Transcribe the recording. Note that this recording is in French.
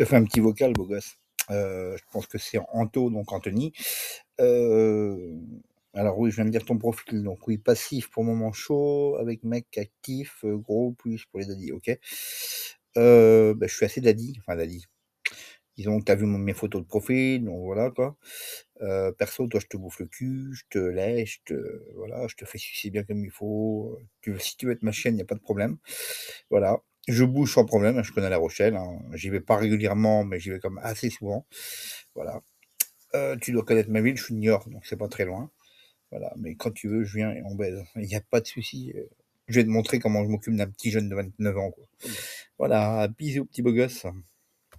te fais un petit vocal, beau gosse. Je pense que c'est Anto, donc Anthony. Alors oui, je viens de dire ton profil. Donc oui, passif pour moment chaud, avec mec actif, gros plus pour les daddies, ok. Je suis assez daddy, enfin daddy. Disons que t'as vu mes photos de profil, donc voilà quoi. Perso, toi, je te bouffe le cul, je te lèche, voilà, je te fais sucer bien comme il faut. Si tu veux être ma chienne, il n'y a pas de problème. Voilà. Je bouge sans problème, hein, je connais La Rochelle. Hein. J'y vais pas régulièrement, mais j'y vais comme assez souvent. Voilà. Tu dois connaître ma ville, je suis de Niort, donc c'est pas très loin. Voilà. Mais quand tu veux, je viens et on baise. Il n'y a pas de souci. Je vais te montrer comment je m'occupe d'un petit jeune de 29 ans. Quoi. Voilà. Bisous, petit beau gosse.